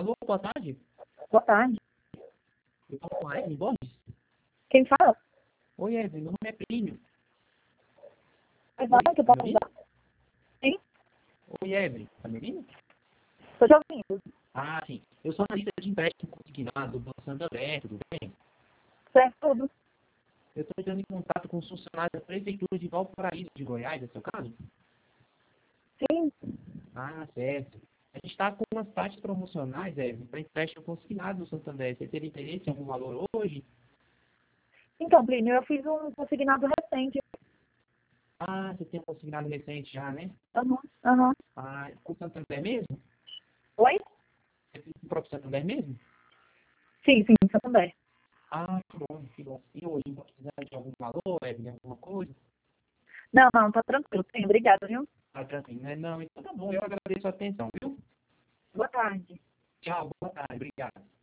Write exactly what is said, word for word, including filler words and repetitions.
Alô, boa tarde. Boa tarde. Eu falo com a Evelyn Borges. Quem fala? Oi, Evelyn, meu nome é Plínio. Quem fala que eu Tá posso me ouvindo? ajudar? Sim, Oi, Evelyn, tá me ouvindo? estou te ouvindo. Ah, sim. Eu sou analista de empréstimo consignado do Banco Santander, tudo bem? Certo, tudo. Eu estou entrando em contato com os funcionários da Prefeitura de Valparaíso de Goiás, é seu caso? Sim. Ah, certo. A gente está com umas taxas promocionais, Evelyn, para empréstimo consignado do Santander. Você teria interesse em algum valor hoje? Então, Plínio, eu fiz um consignado recente. Ah, você tem um consignado recente já, né? Aham, aham. Ah, com o Santander mesmo? Oi? Você fez com o próprio Santander mesmo? Sim, sim, Santander. Ah, que bom, que bom. E hoje, não precisa de algum valor, Evelyn, alguma coisa? Não, não, tá tranquilo. Sim, obrigada, viu? Ah, tranquilo, né? Não, então tá bom. Eu agradeço a atenção, viu? Boa tarde. Tchau, boa tarde, obrigado.